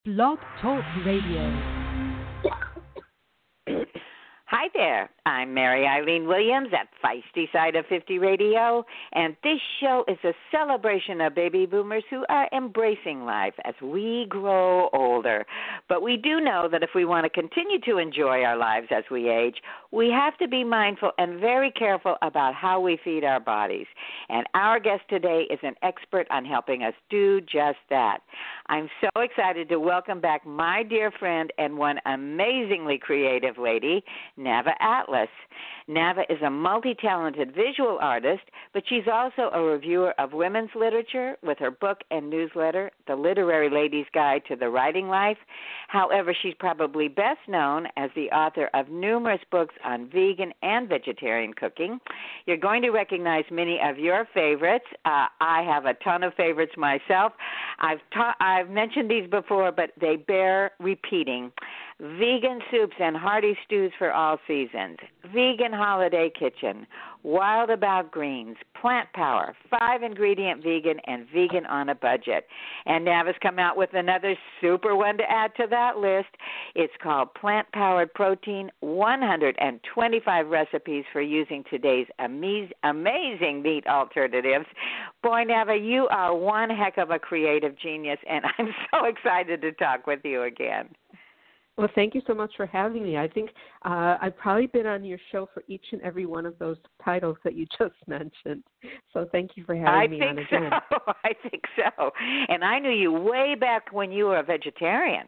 Blog Talk Radio. Hi there, I'm Mary Eileen Williams at Feisty Side of 50 Radio, and this show is a celebration of baby boomers who are embracing life as we grow older. But we do know that if we want to continue to enjoy our lives as we age, we have to be mindful and very careful about how we feed our bodies. And our guest today is an expert on helping us do just that. I'm so excited to welcome back my dear friend and one amazingly creative lady, Nava Atlas. Nava is a multi-talented visual artist, but she's also a reviewer of women's literature with her book and newsletter, The Literary Lady's Guide to the Writing Life. However, she's probably best known as the author of numerous books on vegan and vegetarian cooking. You're going to recognize many of your favorites. I have a ton of favorites myself. I've mentioned these before, but they bear repeating. Vegan soups and hearty stews for all seasons, vegan holiday kitchen, wild about greens, plant power, 5-ingredient vegan, and vegan on a budget. And Nava's come out with another super one to add to that list. It's called Plant-Powered Protein, 125 recipes for using today's amazing meat alternatives. Boy, Nava, you are one heck of a creative genius, and I'm so excited to talk with you again. Well, thank you so much for having me. I think I've probably been on your show for each and every one of those titles that you just mentioned. So thank you for having me on again. I think so. And I knew you way back when you were a vegetarian.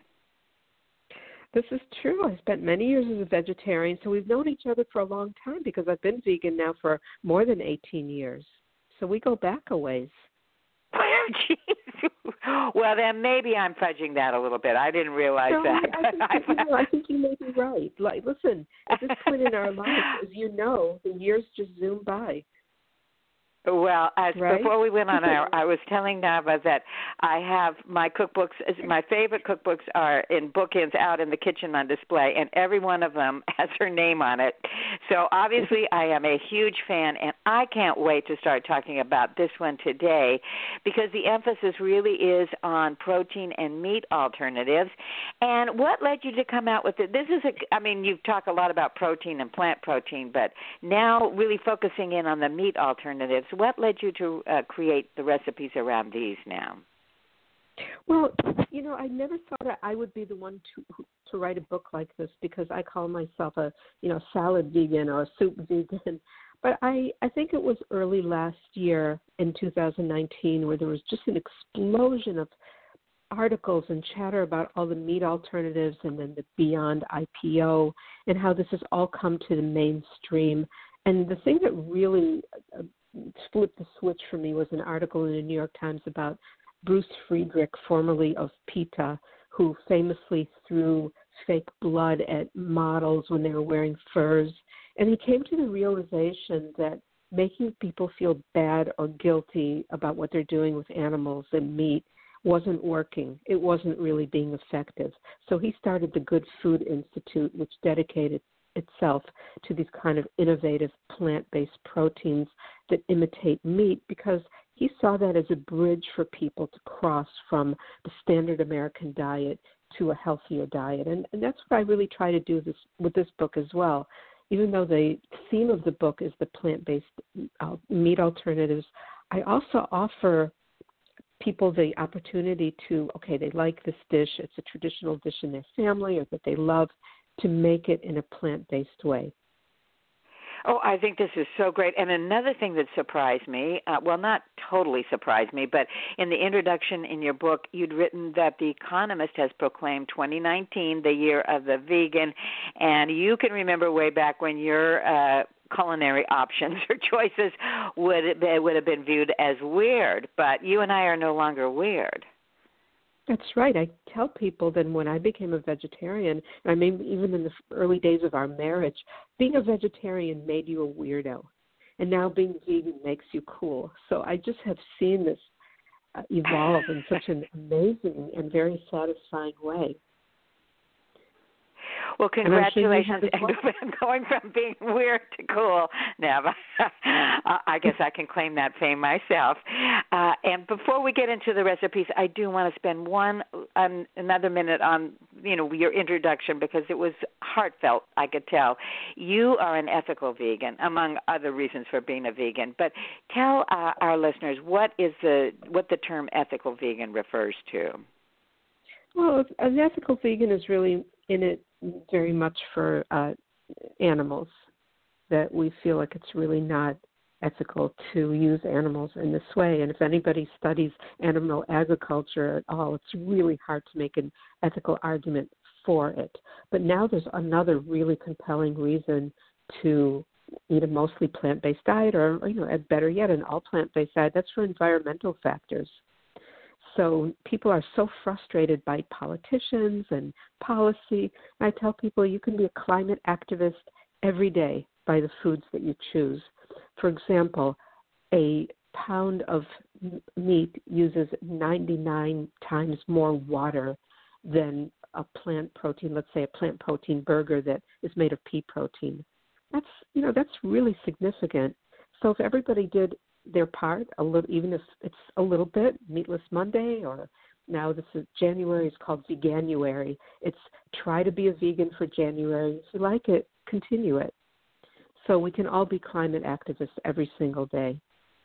This is true. I spent many years as a vegetarian, so we've known each other for a long time because I've been vegan now for more than 18 years. So we go back a ways. Jeez. Well, then maybe I'm fudging that a little bit. I didn't realize that. I think you may be right. Like, listen, at this point in our lives, as you know, the years just zoom by. Well, right? Before we went on air, I was telling Nava that I have my cookbooks, my favorite cookbooks are in bookends out in the kitchen on display, and every one of them has her name on it. So obviously I am a huge fan, and I can't wait to start talking about this one today because the emphasis really is on protein and meat alternatives. And what led you to come out with it? This is you've talked a lot about protein and plant protein, but now really focusing in on the meat alternatives. What led you to create the recipes around these now? Well, I never thought that I would be the one to write a book like this because I call myself a, salad vegan or a soup vegan. But I think it was early last year in 2019 where there was just an explosion of articles and chatter about all the meat alternatives and then the Beyond IPO and how this has all come to the mainstream. And the thing that really flipped the switch for me was an article in the New York Times about Bruce Friedrich, formerly of PETA, who famously threw fake blood at models when they were wearing furs. And he came to the realization that making people feel bad or guilty about what they're doing with animals and meat wasn't working. It wasn't really being effective. So he started the Good Food Institute, which dedicated itself to these kind of innovative plant-based proteins that imitate meat because he saw that as a bridge for people to cross from the standard American diet to a healthier diet. And that's what I really try to do with this book as well. Even though the theme of the book is the plant-based meat alternatives, I also offer people the opportunity to, they like this dish, it's a traditional dish in their family or that they love, to make it in a plant-based way. Oh, I think this is so great. And another thing that surprised me, not totally surprised me, but in the introduction in your book, you'd written that The Economist has proclaimed 2019 the year of the vegan. And you can remember way back when your culinary options or choices would have been viewed as weird. But you and I are no longer weird. That's right. I tell people that when I became a vegetarian, I mean, even in the early days of our marriage, being a vegetarian made you a weirdo. And now being vegan makes you cool. So I just have seen this evolve in such an amazing and very satisfying way. Well, congratulations. And I'm sure and going from being weird to cool, Nev. I guess I can claim that fame myself. And before we get into the recipes, I do want to spend another minute on, your introduction, because it was heartfelt, I could tell. You are an ethical vegan, among other reasons for being a vegan. But tell our listeners what the term ethical vegan refers to. Well, an ethical vegan is really in it very much for animals, that we feel like it's really not ethical to use animals in this way. And if anybody studies animal agriculture at all, it's really hard to make an ethical argument for it. But now there's another really compelling reason to eat a mostly plant-based diet, or better yet, an all plant-based diet. That's for environmental factors. So people are so frustrated by politicians and policy. I tell people you can be a climate activist every day by the foods that you choose. For example, a pound of meat uses 99 times more water than a plant protein, let's say a plant protein burger that is made of pea protein. That's really significant. So if everybody did their part, a little, even if it's a little bit, Meatless Monday, or now this is January, it's called Veganuary. It's try to be a vegan for January. If you like it, continue it. So we can all be climate activists every single day.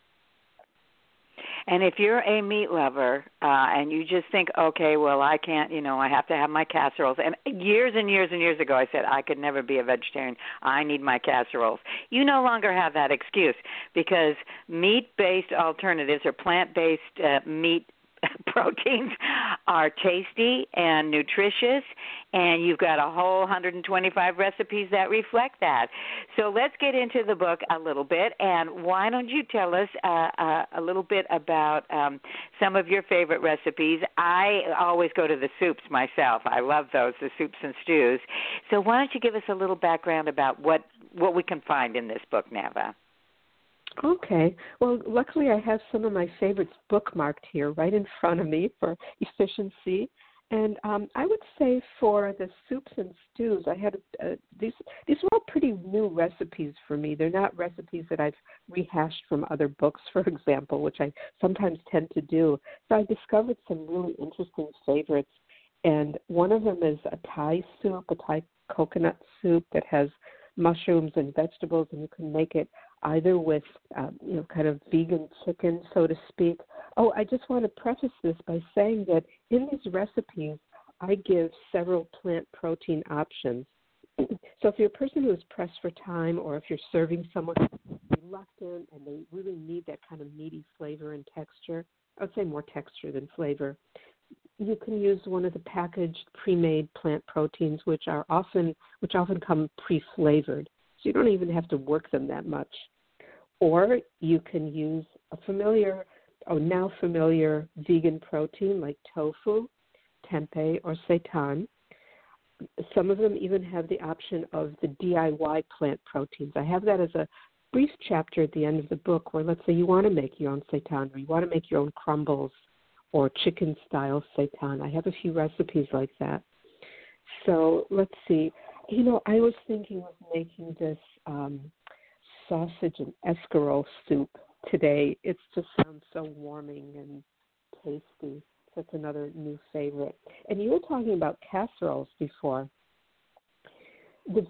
And if you're a meat lover and you just think, okay, well, I can't, I have to have my casseroles. And years and years and years ago, I said I could never be a vegetarian. I need my casseroles. You no longer have that excuse, because meat-based alternatives or plant-based meat proteins are tasty and nutritious, and you've got a whole 125 recipes that reflect that. So let's get into the book a little bit, and why don't you tell us a little bit about some of your favorite recipes. I always go to the soups myself. I love those, the soups and stews. So why don't you give us a little background about what we can find in this book, Nava? Okay. Well, luckily I have some of my favorites bookmarked here right in front of me for efficiency. And I would say for the soups and stews, I had these were all pretty new recipes for me. They're not recipes that I've rehashed from other books, for example, which I sometimes tend to do. So I discovered some really interesting favorites. And one of them is a Thai soup, a Thai coconut soup that has mushrooms and vegetables, and you can make it either with, kind of vegan chicken, so to speak. Oh, I just want to preface this by saying that in these recipes, I give several plant protein options. So if you're a person who is pressed for time, or if you're serving someone who's reluctant and they really need that kind of meaty flavor and texture, I would say more texture than flavor, you can use one of the packaged pre-made plant proteins, which often come pre-flavored. So you don't even have to work them that much. Or you can use a now familiar vegan protein like tofu, tempeh, or seitan. Some of them even have the option of the DIY plant proteins. I have that as a brief chapter at the end of the book where, let's say you want to make your own seitan, or you want to make your own crumbles or chicken-style seitan. I have a few recipes like that. So let's see. I was thinking of making this sausage and escarole soup today. It just sounds so warming and tasty. That's another new favorite. And you were talking about casseroles before. The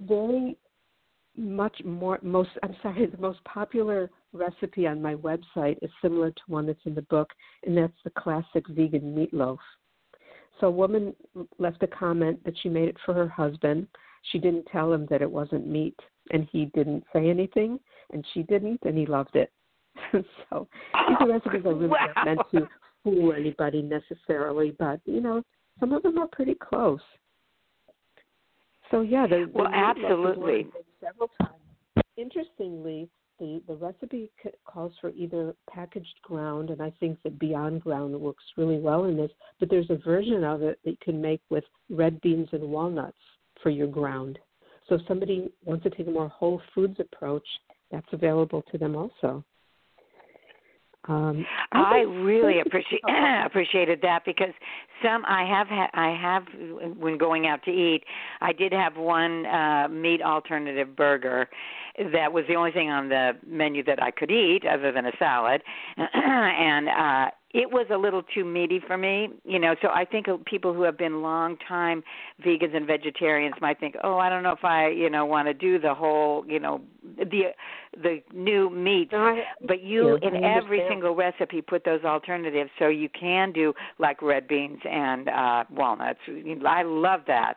most popular recipe on my website is similar to one that's in the book, and that's the classic vegan meatloaf. So a woman left a comment that she made it for her husband. She didn't tell him that it wasn't meat, and he didn't say anything, and she didn't, and he loved it. So these recipes are really not meant to fool anybody necessarily, but, some of them are pretty close. So, yeah. Absolutely. Several times. Interestingly, the recipe calls for either packaged ground, and I think that Beyond Ground works really well in this, but there's a version of it that you can make with red beans and walnuts for your ground. So if somebody wants to take a more whole foods approach, that's available to them also. I really appreciated that because I have when going out to eat, I did have one meat alternative burger that was the only thing on the menu that I could eat other than a salad, and it was a little too meaty for me, so I think people who have been long time vegans and vegetarians might think, oh, I don't know if I, want to do the whole, the new meat. No, but you, in every single recipe, put those alternatives so you can do like red beans and walnuts. I love that.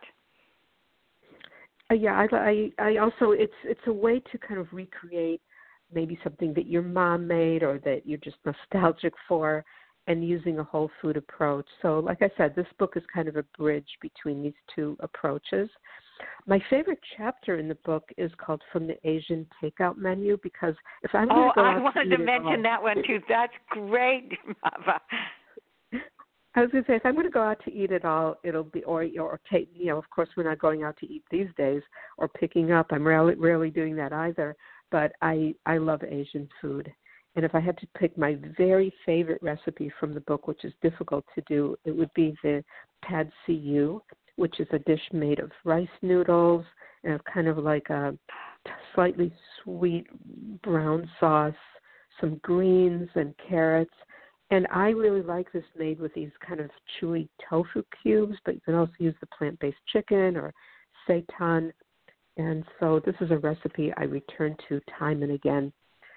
Yeah, I also, it's a way to kind of recreate maybe something that your mom made or that you're just nostalgic for, and using a whole food approach. So like I said, this book is kind of a bridge between these two approaches. My favorite chapter in the book is called From the Asian Takeout Menu, because if I'm going to go out I wanted to mention that one too. That's great, Mava. I was going to say, if I'm going to go out to eat it all, it'll be, or take, of course, we're not going out to eat these days or picking up. I'm rarely doing that either. But I love Asian food. And if I had to pick my very favorite recipe from the book, which is difficult to do, it would be the pad see ew, which is a dish made of rice noodles and kind of like a slightly sweet brown sauce, some greens and carrots. And I really like this made with these kind of chewy tofu cubes, but you can also use the plant-based chicken or seitan. And so this is a recipe I return to time and again.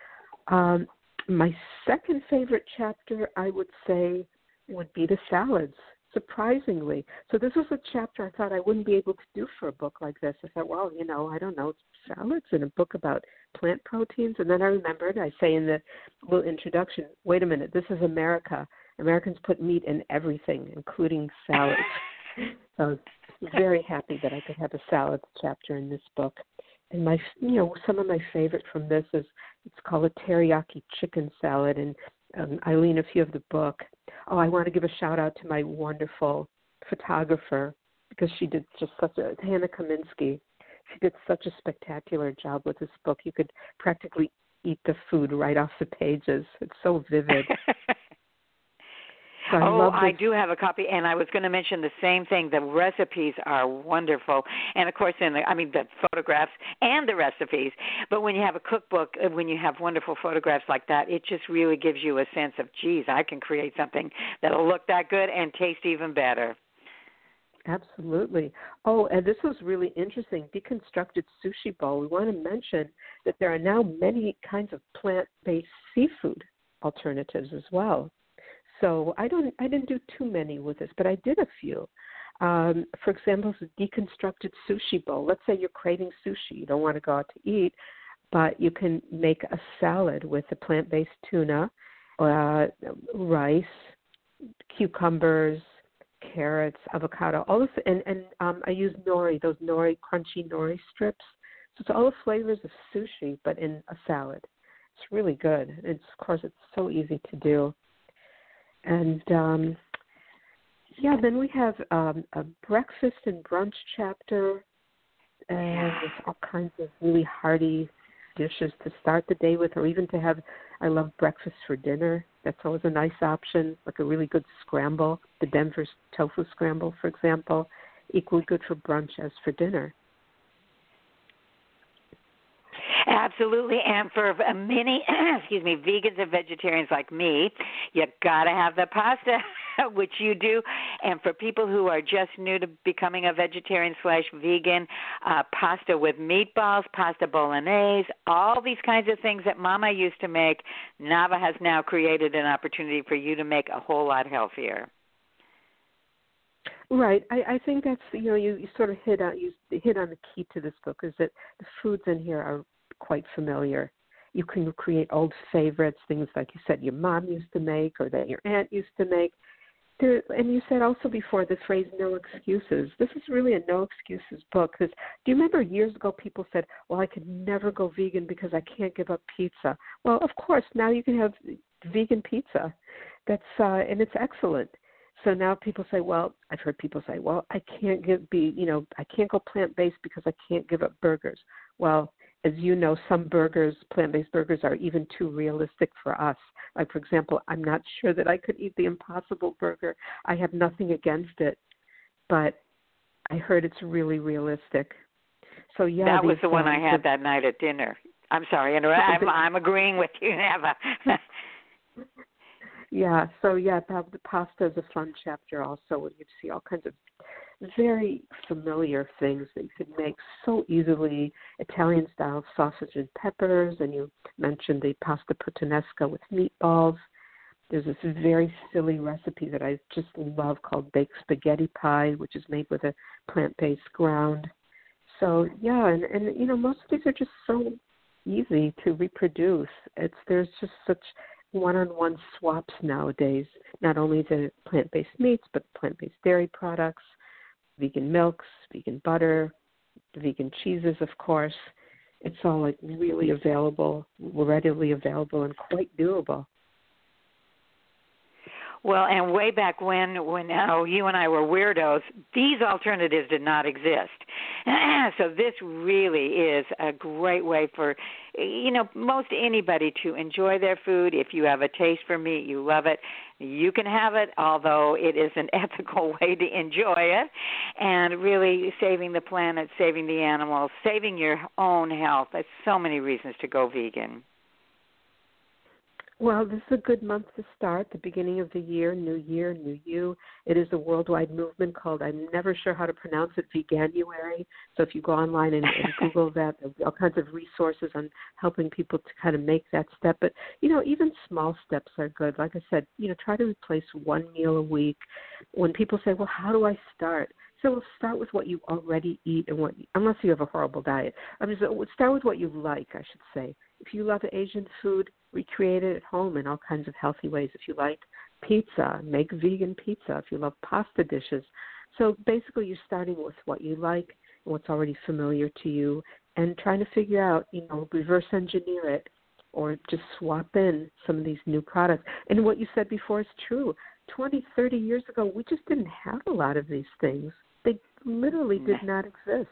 My second favorite chapter, I would say, would be the salads, surprisingly. So this was a chapter I thought I wouldn't be able to do for a book like this. I thought, well, I don't know, salads in a book about plant proteins. And then I remembered, I say in the little introduction, wait a minute, this is America. Americans put meat in everything, including salads. So I was very happy that I could have a salads chapter in this book. And some of my favorite from this is, it's called a teriyaki chicken salad. And Eileen, if you have the book, I want to give a shout out to my wonderful photographer, because she did just Hannah Kaminsky. She did such a spectacular job with this book. You could practically eat the food right off the pages. It's so vivid. So I do have a copy, and I was going to mention the same thing. The recipes are wonderful, and of course, the photographs and the recipes. But when you have a cookbook, when you have wonderful photographs like that, it just really gives you a sense of, geez, I can create something that'll look that good and taste even better. Absolutely. Oh, and this was really interesting. Deconstructed Sushi Bowl. We want to mention that there are now many kinds of plant-based seafood alternatives as well. So I didn't do too many with this, but I did a few. For example, the Deconstructed Sushi Bowl. Let's say you're craving sushi. You don't want to go out to eat, but you can make a salad with a plant-based tuna, rice, cucumbers, carrots, avocado, all this, and I use nori, those crunchy nori strips. So it's all the flavors of sushi, but in a salad. It's really good. Of course, it's so easy to do. And, then we have a breakfast and brunch chapter, and there's all kinds of really hearty dishes to start the day with, or even to have. I love breakfast for dinner. That's always a nice option, like a really good scramble. The Denver tofu scramble, for example, equally good for brunch as for dinner. Absolutely, and for many, vegans and vegetarians like me, you got to have the pasta, which you do. And for people who are just new to becoming a vegetarian/vegan, pasta with meatballs, pasta bolognese, all these kinds of things that Mama used to make, Nava has now created an opportunity for you to make a whole lot healthier. Right. I think that's, you sort of hit on the key to this book, is that the foods in here are quite familiar. You can create old favorites, things like you said your mom used to make or that your aunt used to make. And you said also before the phrase no excuses. This is really a no excuses book. Because do you remember years ago people said, well, I could never go vegan because I can't give up pizza. Well, of course, now you can have vegan pizza. And it's excellent. So now people say, well, I've heard people say, well, I can't go plant-based because I can't give up burgers. Well, as you know, some burgers, plant-based burgers, are even too realistic for us. Like, for example, I'm not sure that I could eat the Impossible Burger. I have nothing against it, but I heard it's really realistic. So yeah, that was the one I had that night at dinner. I'm sorry, I'm agreeing with you, Nava. Yeah, so yeah, the pasta is a fun chapter also, where you see all kinds of very familiar things that you could make so easily. Italian-style sausage and peppers, and you mentioned the pasta puttanesca with meatballs. There's this very silly recipe that I just love called baked spaghetti pie, which is made with a plant-based ground. So yeah, and you know, most of these are just so easy to reproduce. There's just such one-on-one swaps nowadays, not only the plant-based meats, but plant-based dairy products, vegan milks, vegan butter, vegan cheeses, of course. It's all like really available, readily available, and quite doable. Well, and way back when you and I were weirdos, these alternatives did not exist. So this really is a great way for, you know, most anybody to enjoy their food. If you have a taste for meat, you love it, you can have it, although it is an ethical way to enjoy it. And really saving the planet, saving the animals, saving your own health. There's so many reasons to go vegan. Well, this is a good month to start, the beginning of the year, new you. It is a worldwide movement called, I'm never sure how to pronounce it, Veganuary. So if you go online and Google that, there'll be all kinds of resources on helping people to kind of make that step. But, you know, even small steps are good. Like I said, you know, try to replace one meal a week. When people say, well, how do I start? So we'll start with what you already eat, and unless you have a horrible diet. Start with what you like, I should say. If you love Asian food, recreate it at home in all kinds of healthy ways. If you like pizza, make vegan pizza. If you love pasta dishes. So basically you're starting with what you like and what's already familiar to you, and trying to figure out, you know, reverse engineer it or just swap in some of these new products. And what you said before is true. 20, 30 years ago, we just didn't have a lot of these things. They literally did not exist.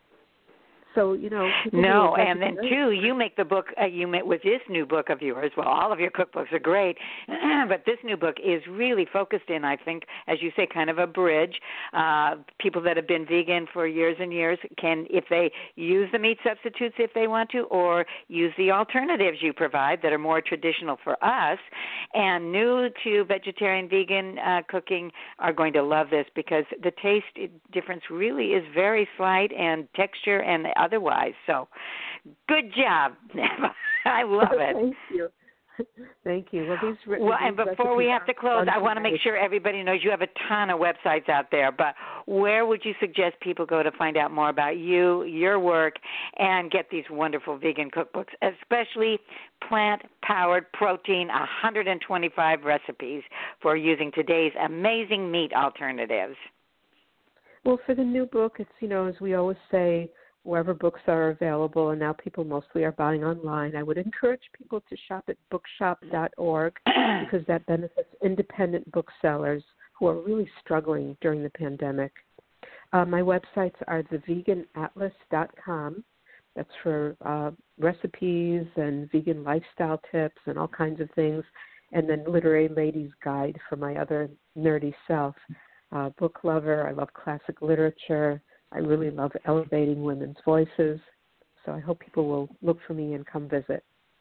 So, you know. No, and then, too, you make the book, with this new book of yours, well, all of your cookbooks are great, but this new book is really focused in, I think, as you say, kind of a bridge. People that have been vegan for years and years can, if they use the meat substitutes if they want to, or use the alternatives you provide that are more traditional for us, and new to vegetarian, vegan cooking are going to love this, because the taste difference really is very slight, and texture and otherwise. So good job. I love it. Thank you. Thank you. And before we have to close, I want to make sure everybody knows you have a ton of websites out there, but where would you suggest people go to find out more about you, your work, and get these wonderful vegan cookbooks, especially plant-powered protein, 125 recipes for using today's amazing meat alternatives? Well, for the new book, it's, you know, as we always say, wherever books are available, and now people mostly are buying online, I would encourage people to shop at bookshop.org because that benefits independent booksellers who are really struggling during the pandemic. My websites are theveganatlas.com. That's for recipes and vegan lifestyle tips and all kinds of things, and then Literary Lady's Guide for my other nerdy self. Book lover, I love classic literature. I really love elevating women's voices, so I hope people will look for me and come visit.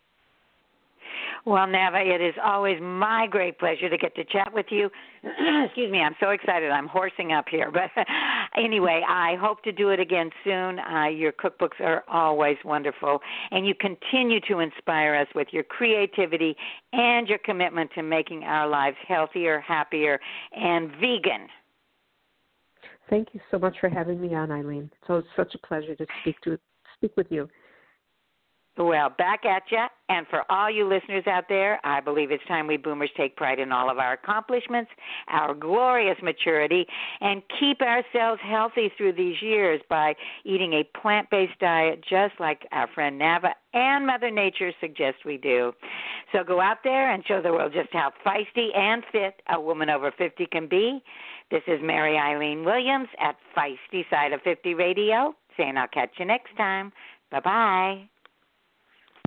Well, Nava, it is always my great pleasure to get to chat with you. Excuse me, I'm so excited. I'm horsing up here. But anyway, I hope to do it again soon. Your cookbooks are always wonderful, and you continue to inspire us with your creativity and your commitment to making our lives healthier, happier, and vegan. Thank you so much for having me on, Eileen. It's such a pleasure to speak with you. Well, back at you. And for all you listeners out there, I believe it's time we boomers take pride in all of our accomplishments, our glorious maturity, and keep ourselves healthy through these years by eating a plant-based diet just like our friend Nava and Mother Nature suggests we do. So go out there and show the world just how feisty and fit a woman over 50 can be. This is Mary Eileen Williams at Feisty Side of 50 Radio, saying I'll catch you next time. Bye-bye.